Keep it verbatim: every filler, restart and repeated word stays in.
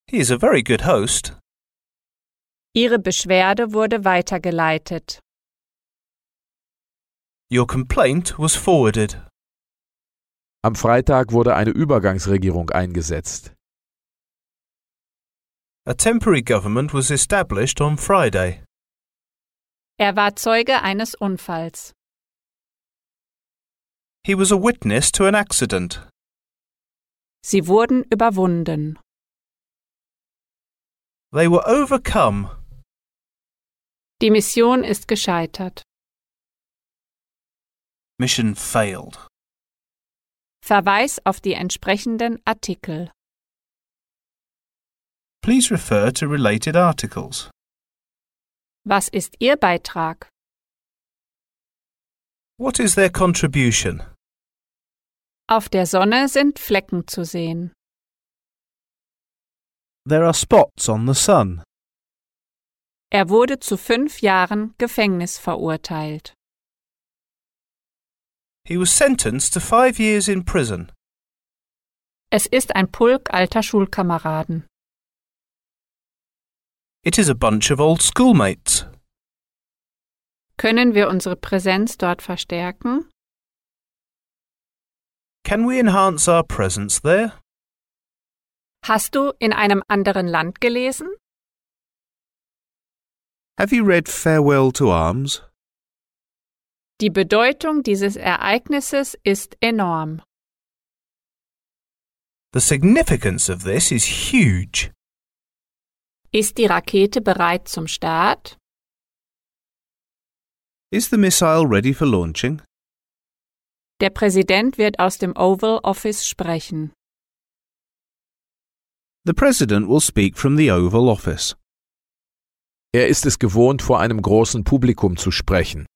He is a very good host. Ihre Beschwerde wurde weitergeleitet. Your complaint was forwarded. Am Freitag wurde eine Übergangsregierung eingesetzt. A temporary government was established on Friday. Er war Zeuge eines Unfalls. He was a witness to an accident. Sie wurden überwunden. They were overcome. Die Mission ist gescheitert. Mission failed. Verweis auf die entsprechenden Artikel. Please refer to related articles. Was ist Ihr Beitrag? What is their contribution? Auf der Sonne sind Flecken zu sehen. There are spots on the sun. Er wurde zu fünf Jahren Gefängnis verurteilt. He was sentenced to five years in prison. Es ist ein Pulk alter Schulkameraden. It is a bunch of old schoolmates. Können wir unsere Präsenz dort verstärken? Can we enhance our presence there? Hast du in einem anderen Land gelesen? Have you read Farewell to Arms? Die Bedeutung dieses Ereignisses ist enorm. The significance of this is huge. Ist die Rakete bereit zum Start? Is the missile ready for launching? Der Präsident wird aus dem Oval Office sprechen. The President will speak from the Oval Office. Er ist es gewohnt, vor einem großen Publikum zu sprechen.